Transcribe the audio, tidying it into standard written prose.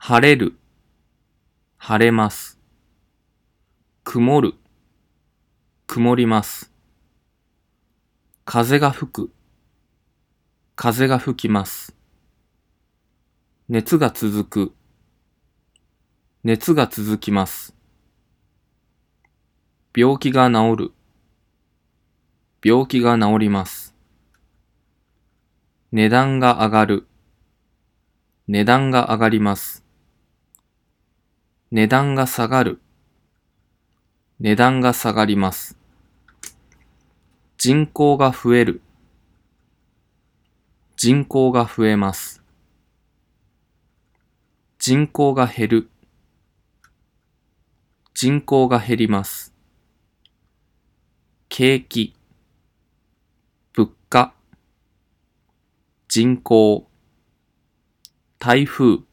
晴れる、晴れます。曇る、曇ります。風が吹く、風が吹きます。熱が続く、熱が続きます。病気が治る、病気が治ります。値段が上がる、値段が上がります。値段が下がる、値段が下がります。人口が増える、人口が増えます。人口が減る、人口が減ります。景気、物価、人口、台風、